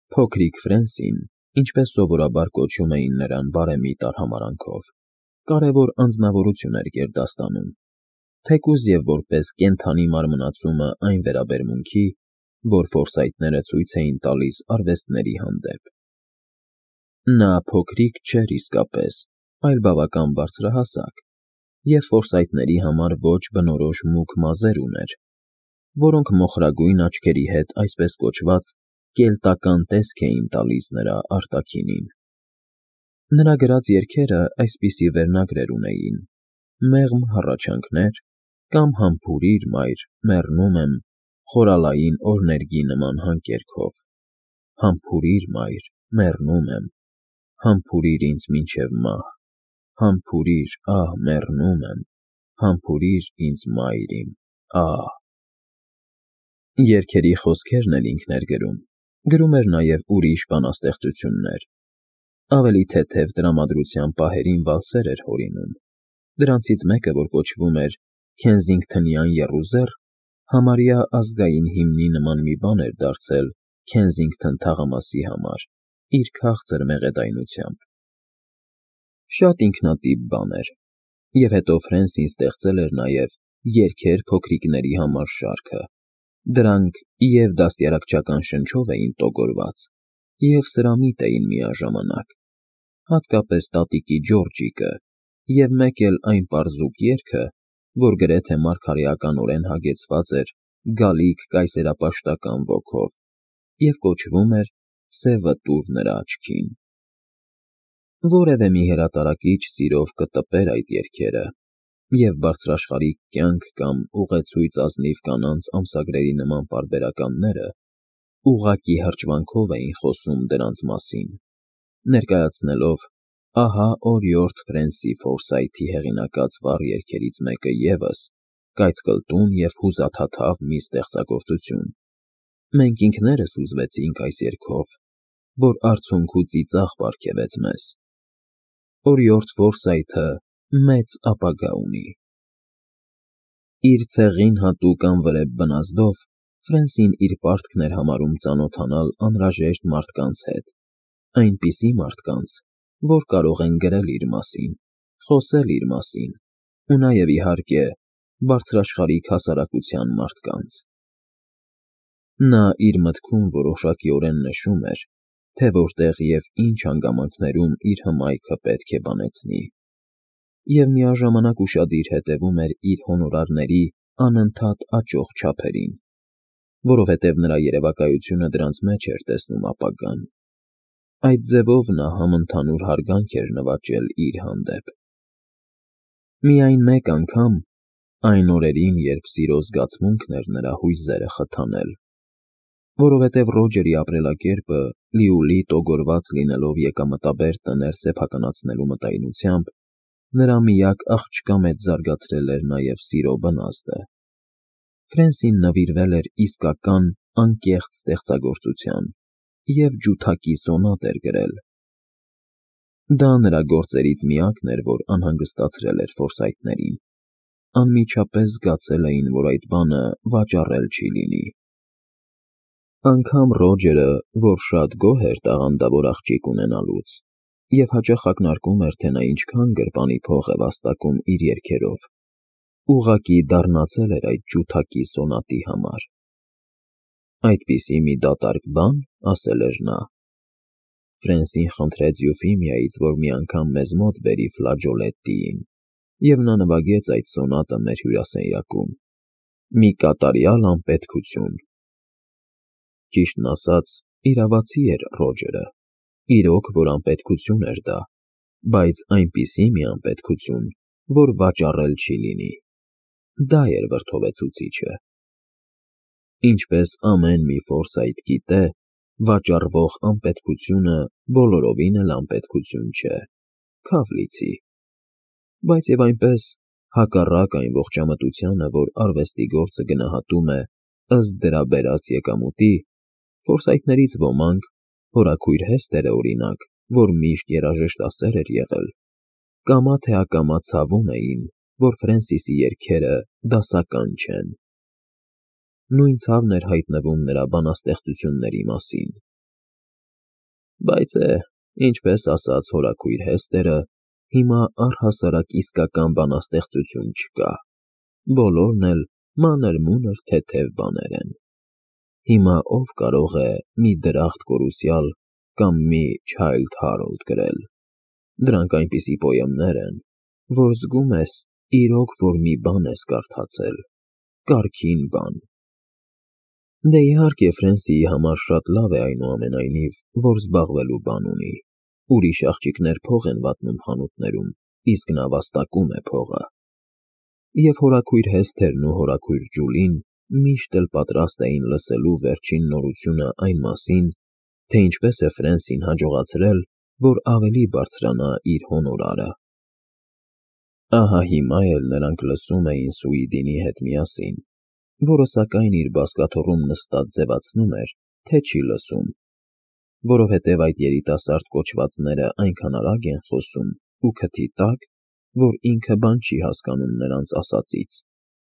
Փոքրիկ Ֆրենսին, ինչպես սովորաբար կոչում էին նրան բարեմիտ արհամարհանքով, կարևոր անձնավորություն էր գերդաստանում, թեկուզ և որպես կենդանի մարմնացումը այն վերաբերմունքի, որ ֆորսայթները ցույց էին տալիս արվեստների հանդեպ։ Նա փոքրիկ չէր իսկապես, այլ բավական բարձրահասակ, և ֆորսայթների համար ոչ բնորոշ մուգ մազեր ուներ, որոնք մոխրագույն աչքերի հետ այսպես կոչված կելտական տեսք էին տալիս նրա արտաքինին։ Նրա գրած երգերը այսպիսի վերնագրեր ունեին. «Մեղմ հառաչանքներ» կամ «Համբուրիր, մայր, մեռնում եմ» խորալային օրներգի նման հանկերքով, «Համբուրիր, մայր, մեռնում եմ, համբուրիր ինձ մինչև մահ, համբուրիր, ահ, մեռնում եմ, համբուրիր ինձ, մայր իմ, ահ»։ Երգերի խոսքերն էլ ինքն էր գրում էր նաև ուրիշ բանաստեղծություններ, ավելի թեթև տրամադրության պահերին վալսեր էր հորինում, դրանցից մեկը, որ կոչվում էր «Քենսինգթոնյան եռուզեռ», համարյա ազգային հիմնի նման մի բան էր դարձել Քենսինգթոն թաղամասի համար, իր քաղցր մեղեդայնությամբ։ Շատ ինքնատիպ բան էր, և հետո Ֆրենսին ստեղծել էր նաև երգեր փոքրիկների համար շարքը, դրանք և դաստիարակչական շնչով էին տոգորված, և սրամիտ էին միաժամանակ, հատկապես տատիկի Ջորջիկը, և մեկ էլ այն պարզուկ երգը, որ գրեթե մարգարեականորեն հագեցված էր գալիք կայսերապաշտական ոգով և կոչվում էր «Սևը տուր նրա աչքին»։ Որևէ մի հրատարակիչ սիրով կտպեր այդ երգերը, և բարձրաշխարհիկ կյանք կամ ուղեցույց ազնիվ կանանց ամսագրերի նման պարբերականները ուղղակի հրճվանքով էին խոսում դրանց մասին, ներկայացնելով ահա օրիորդ Ֆրենսի Ֆորսայթի հեղինակած վառ երգերից մեկը ևս կայծկլտուն և հուզաթաթավ մի ստեղծագործություն։ Մենք ինքներս հուզվեցինք այս երգով, որ արցունք ու ծիծաղ պարգևեց մեզ։ Օրիորդ Ֆորսայթը մեծ ապագա ունի։ Իր ցեղին հատուկ անվրեպ բնազդով Ֆրենսին իր պարտքն էր համարում ծանոթանալ անհրաժեշտ մարդկանց հետ, այնպիսի մարդկանց, որ կարող են գրել իր մասին, խոսել իր մասին, ու նաև, իհարկե, բարձրաշխարհիկ հասարակության մարդկանց։ Նա իր մտքում որոշակիորեն նշում էր, թե որտեղ և ինչ հանգամանքներում իր հմայքը պետք է բանեցնի, և միաժամանակ ուշադիր հետևում էր իր հոնորարների անընդհատ աճող չափերին, որովհետև նրա երևակայությունը դրանց մեջ էր տեսնում ապագան։ Այդ ձևով նա համընդհանուր հարգանք էր նվաճել իր հանդեպ։ Միայն մեկ անգամ, այն օրերին, երբ սիրո զգացմունքն էր նրա հույզերը խթանել, որովհետև Ռոջերի ապրելակերպը լիուլի տոգորված լինելով եկամտաբեր տներ սեփականացնելու մտայնությամբ, նրա միակ աղջկա մեջ զարգացրել էր նաև սիրո բնազդը։ Ֆրենսին նվիրվել էր իսկական անկեղծ ստեղծագործության և ջութակի սոնատ էր գրել։ Դա նրա գործերից միակն էր, որ անհանգստացրել էր ֆորսայթներին, անմիջապես զգացել էին, որ այդ բանը վաճառել չի լինի։ Անգամ Ռոջերը, որ շատ գոհ էր տաղանդավոր աղջիկ ունենալուց, և հաճախ ակնարկում էր, թե նա ինչքան գրպանի փող է վաստակում իր երգերով, ուղղակի դառնացել էր այդ ջութակի սոնատի համար։ «Այդպիսի մի դատարկ բան», ասել էր նա։ Ֆրենսին խնդրեց Յուֆիմիայից, որ մի անգամ մեզ մոտ բերի ֆլաջոլետտիին, և նա նվագեց այդ սոնատը մեր հյուրասենյակում։ Մի կատարյալ անպետքություն։ Ճիշտն ասած, իրավացի էր Ռոջերը, իրոք որ անպետքություն էր դա, բայց այնպիսի մի անպետքություն, որ վաճառել չի լինի։ Դա էր վրդովեցուցիչը։ Ինչպես ամեն մի Ֆորսայթ գիտե, վաճառվող անպետքությունը բոլորովին էլ անպետքություն չէ, քավ լիցի։ Բայց և այնպես, հակառակ այն ողջամտությանը, որ արվեստի գործը գնահատում է ըստ դրա բերած եկամուտի, ֆորսայթներից ոմանք, հորաքույր Հեսթերը օրինակ, որ միշտ երաժշտասեր էր եղել, կամա թե ակամա ցավում էին, որ Ֆրենսիսի երգերը դասական չեն։ Նույն ցավն էր հայտնվում նրա բանաստեղծությունների մասին։ Բայց ինչպես ասաց հորաքույր Հեստերը, հիմա առհասարակ իսկական բանաստեղծություն չկա, բոլորն էլ մանր-մունր թեթև բաներ են։ Հիմա ով կարող է մի դրախտ կորուսյալ կամ մի Չայլդ Հարոլդ գրել։ Դրանք այնպիսի պոեմներ են, որ զգում ես իրոք, որ մի բան ես կարդացել, կարգին բան։ Դե իհարկե Ֆրենսիի համար շատ լավ է այնուամենայնիվ, որ զբաղվելու բան ունի, ուրիշ աղջիկներ փող են վատնում խանութներում, իսկ նա վաստակում է փողը։ Եվ հորաքույր Հեսթերն ու հորաքույր Ջուլին միշտ էլ պատրաստ էին լսելու վերջին նորությունը այն մասին, թե ինչպես է Ֆրենսին հաջողացրել, որ ավելի բարձրանա իր հոնորարը։ Ահա հիմա էլ նրանք լսում էին Սուիդինի հետ միասին, որը սակայն իր բազկաթոռում նստած ձևացնում էր, թե չի լսում, որովհետև այդ երիտասարդ կոչվածները այնքան արագ են խոսում ու քթի տակ, որ ինքը բան չի հասկանում նրանց ասածից։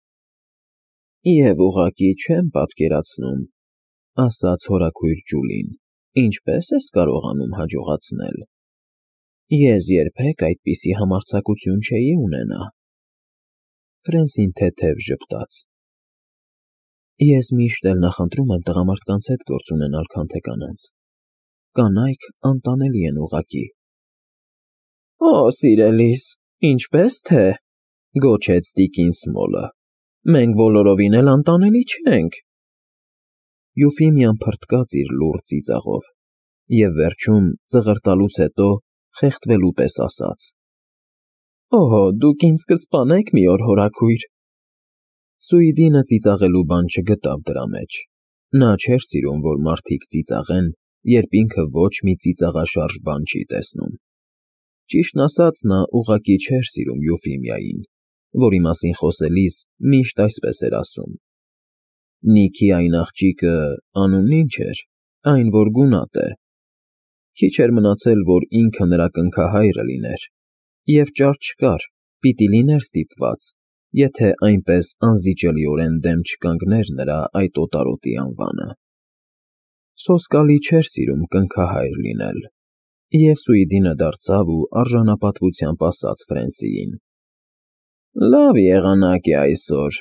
Եվ ուղղակի չեմ պատկերացնում, ասաց հորաքույր Ջուլին, ինչպես ես կարողանում հաջողացնել։ Ես երբեք այդպիսի համարձակություն չէի ունենա։ Ֆրենսին թեթև ժպտաց։ Ես միշտ էլ նախընտրում եմ տղամարդկանց հետ գործ ունենալ, քան թե կանանց։ Կանայք անտանելի են ուղղակի։ Օ, սիրելիս, ինչպես թե, գոչեց տիկին Սմոլը, մենք բոլորովին էլ անտանելի չենք։ Յուֆիմիան փրթկաց իր լուռ ծիծաղով և վերջում ծղրտալուց հետո խեղդվելու պես ասաց. Օհո, դուք ինձ կսպանեք մի օր, հորաքույր։ Սուիդինը ծիծաղելու բան չգտավ դրա մեջ։ Նա չէր սիրում, որ մարդիկ ծիծաղեն, երբ ինքը ոչ մի ծիծաղաշարժ բան չի տեսնում։ Ճիշտն ասած, նա ուղղակի չէր սիրում Յուֆիմիային, որի մասին խոսելիս միշտ այսպես էր ասում. Նիքի այն աղջիկը անունն ինչ էր, այն, որ գունատ է։ Քիչ էր մնացել, որ ինքը նրա կնքահայրը լիներ, և ճար չկար, պիտի լիներ ստիպված, եթե այնպես անզիջելիորեն դեմ չկանգներ նրա այդ օտարոտի անվանը։ Սոսկալի չէր սիրում կնքահայր լինել, և Սուիդինը դարձավ ու արժանապատվությամբ ասաց Ֆրենսիին. Լավ եղանակ է այսօր,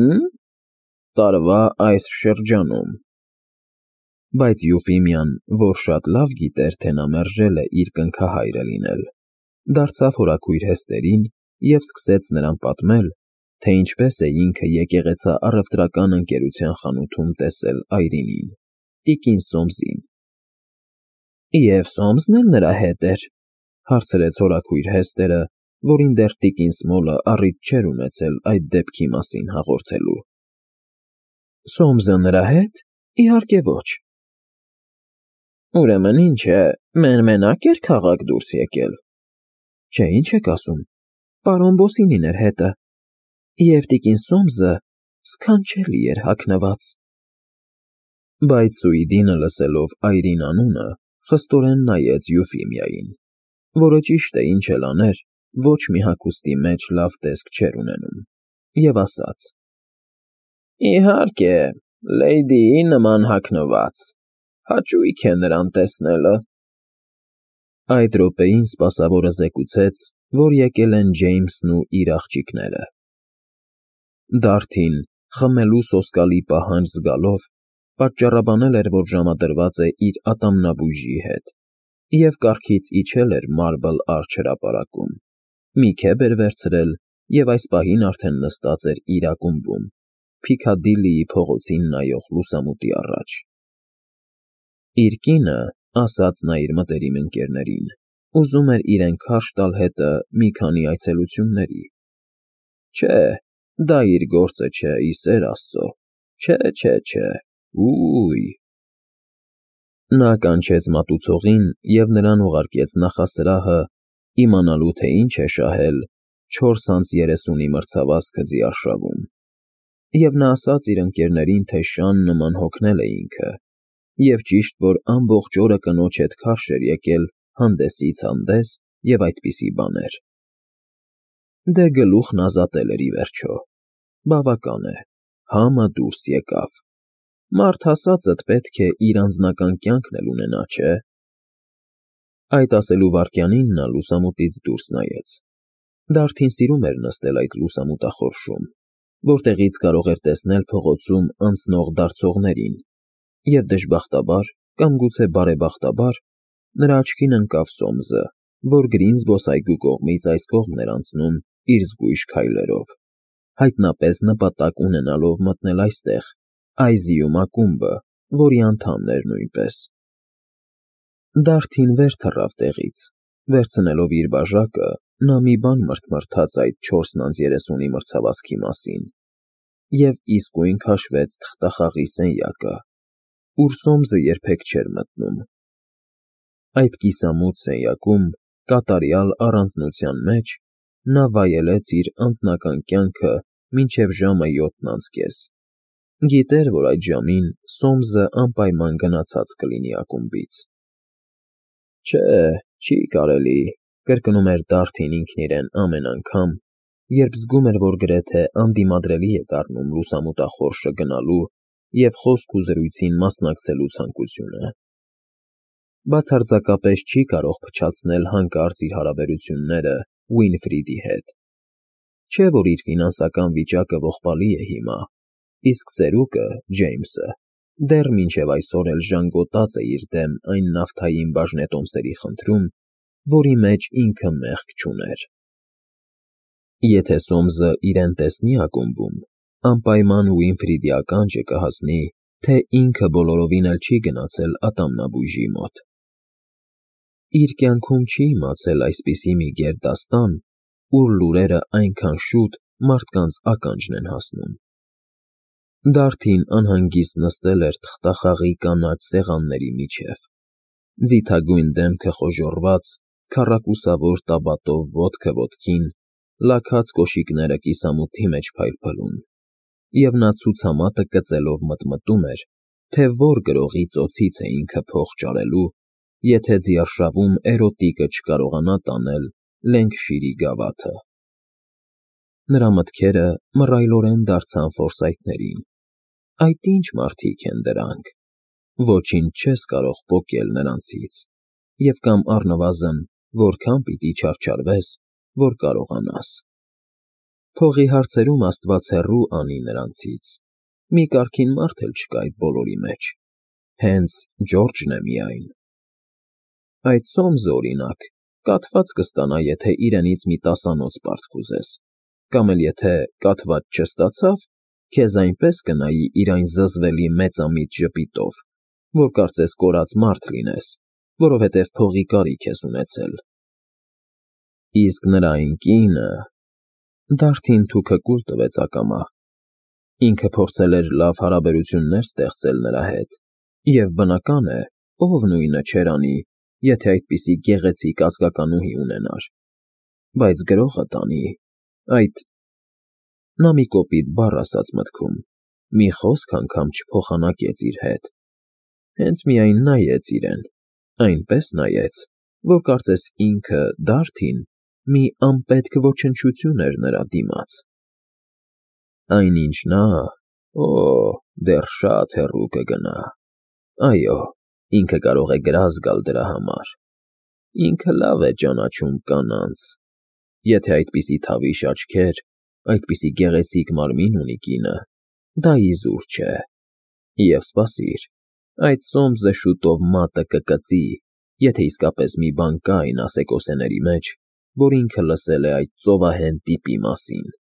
տարվա այս շրջանում։ Բայց Յուֆիմիան, որ շատ լավ գիտեր, թե նա մերժել է իր կնքահայրը լինել, դարձավ հորաքույր Հեստերին և սկսեց նրան պատմել, թե ինչպես է ինքը եկեղեցա առևտրական ընկերության խանութում տեսել Այրինին, տիկին Սոմսին։ Եվ Սոմսն էլ նրա հետ էր, հարցրեց հորաքույր Հեստերը, որին դեռ տիկին Սմոլը առիթ չէր ունեցել այդ դեպքի մասին հաղորդելու։ Սոմսը նրա հետ։ Իհարկե ոչ։ Ուրեմն ինչ է, մեն-մենակ էր քաղաք դուրս եկել։ Չէ, ինչ եք ասում, պարոն Բոսինին էր հետը, և տիկին Սոմսը սքանչելի էր հագնված։ Բայց Սուիդինը լսելով Այրին անունը, խստորեն նայեց Յուֆիմիային, որը ճիշտ է ինչ էլ աներ, ոչ մի հագուստի մեջ լավ տեսք չէր ունենում, և ասաց. Իհարկե, լեյդիի նման հագնված, հաճույք է նրան տեսնելը։ Այդ րոպեին սպասավորը զեկուցեց, որ եկել են Ջեյմսն ու իր աղջիկները։ Դարդին, խմելու սոսկալի պահանջ զգալով, պատճառաբանել էր, որ ժամադրված է իր ատամնաբույժի հետ, և կառքից իջել էր Մարբլ Արչ հրապարակում, մի քեբ էր վերցրել և այս պահին արդեն նստած էր իր ակումբում, Փիքադիլիի փողոցին նայող լուսամուտի առաջ։ Իր կինը, ասաց նա իր մտերիմ ընկերներին, ուզում էր իրեն քարշ տալ հետը մի քանի այցելությունների։ Չէ, դա իր գործը չէ, ի սեր Աստծո, չէ, ուй։ Նա կանչեց մատուցողին և նրան ուղարկեց նախասրահը, իմանալու թե ինչ է շահել 4:30-ի մրցավազքը ձիարշավում։ Եվ նա ասաց իր ընկերներին, թե շան նման հոգնել է ինքը, և ճիշտ, որ ամբողջ օրը կնոջ հետ քարշ էր եկել հանդեսից հանդես և այդպիսի բաներ։ Դե գլուխն ազատել էր ի վերջո։ Բավական է, համը դուրս եկավ։ Մարդ ասածդ պետք է իր անձնական կյանքն էլ ունենա, չէ՞։ Այդ ասելու վայրկյանին նա լուսամուտից դուրս նայեց։ Դարդին սիրում էր նստել այդ լուսամուտախորշում, որտեղից կարող էր տեսնել փողոցում անցնող-դարձողներին, և դժբախտաբար, կամ գուցե բարեբախտաբար, նրա աչքին ընկավ Սոմսը, որ գրին զբոսայգու կողմից այս կողմն էր անցնում իր զգույշ քայլերով, հայտնապես նպատակ ունենալով մտնել այստեղ, Այզիում ակումբը, որի անդամն էր նույնպես։ Դարդին վեր թռավ տեղից, վերցնելով իր բաժակը, նա մի բան մրթմրթաց այդ 4:30-ի մրցավազքի մասին և իսկույն քաշվեց թղթախաղի սենյակը, ուր Սոմսը երբեք չէր մտնում։ Այդ կիսամութ սենյակում, կատարյալ առանձնության մեջ, նա վայելեց իր անձնական կյանքը մինչև ժամը 7:30։ Գիտեր, որ այդ ժամին Սոմսը անպայման գնացած կլինի ակումբից։ Չէ, չի կարելի, կրկնում էր Դարդին ինքն իրեն ամեն անգամ, երբ զգում էր, որ գրեթե անդիմադրելի է դառնում լուսամուտախորշը գնալու և խոսք ու զրույցին մասնակցելու ցանկությունը։ Բացարձակապես չի կարող փչացնել հանկարծ իր հարաբերությունները Ուինֆրիդի հետ։ Չէ, որ իր ֆինանսական վիճակը ողբալի է հիմա, իսկ ծերուկը՝ Ջեյմսը, դեռ մինչև այսօր էլ ժանգոտած է իր դեմ այն նավթային բաժնետոմսերի խնդրում, որի մեջ ինքը մեղք չուներ։ Եթե Սոմսը իրեն տեսնի ակումբում, անպայման Ուինֆրիդի ականջը կհասնի, թե ինքը բոլորովին էլ չի գնացել ատամնաբույժի մոտ։ Իր կյանքում չի իմացել այսպիսի մի գերդաստան, ուր լուրերը այնքան շուտ մարդկանց ականջն են հասնում։ Դարդին անհանգիստ նստել էր թղթախաղի կանաչ սեղանների միջև, ձիթագույն դեմքը խոժոռված, քառակուսավոր տաբատով ոտքը ոտքին, լաքած կոշիկները կիսամութի մեջ փայլփլում, և նա ցուցամատը կծելով մտմտում էր, թե որ գրողի ծոցից է ինքը փող ճարելու, եթե ձիարշավում էրոտիկը չկարողանա տանել Լենքշիրի գավաթը։ Նրա մտքերը մռայլորեն դարձան ֆորսայթներին։ Այդ ի՞նչ մարդիկ են դրանք։ Ոչինչ չես կարող պոկել նրանցից, և կամ առնվազն որքան պիտի չարչարվես, որ կարողանաս։ Փողի հարցերում Աստված հեռու անի նրանցից։ Մի կարգին մարդ էլ չկա այդ բոլորի մեջ։ Հենց Ջորջն է միայն։ Այդ Սոմսը, օրինակ, կաթված կստանա, եթե իրենից մի 10-անոց պարտք ուզես, կամ էլ եթե կաթված չստացավ, քեզ այնպես կնայի իր այն զզվելի մեծամիտ ժպիտով, որ կարծես կորած մարդ լինես, որովհետև փողի կարիք ես ունեցել։ Իսկ նրա այն կինը… Դարդին թուքը կուլ տվեց ակամա։ Ինքը փորձել էր լավ հարաբերություններ ստեղծել նրա հետ, և բնական է, ով նույնը չէր անի, եթե այդպիսի գեղեցիկ ազգականուհի ունենար, բայց գրողը տանի, այդ… Նա մի կոպիտ բառ ասաց մտքում, մի խոսք անգամ չփոխանակեց իր հետ, հենց միայն նայեց իրեն, այնպես նայեց, որ կարծես ինքը՝ Դարդին, մի անպետք ոչնչություն էր նրա դիմաց։ Այն, ինչ նա… Օ, դեռ շատ հեռու կգնա։ Այո, ինքը կարող է գրազ գալ դրա համար։ Ինքը լավ է ճանաչում կանանց։ Եթե այդպիսի թավիշ աչքեր, այդպիսի գեղեցիկ մարմին ունի կինը, դա իզուր չէ։ Եվ սպասիր, այդ Սոմսը շուտով մատը կկծի, եթե իսկապես մի բան կա այն ասեկոսեների մեջ, որ ինքը լսել է այդ ծովահեն տիպի մասին։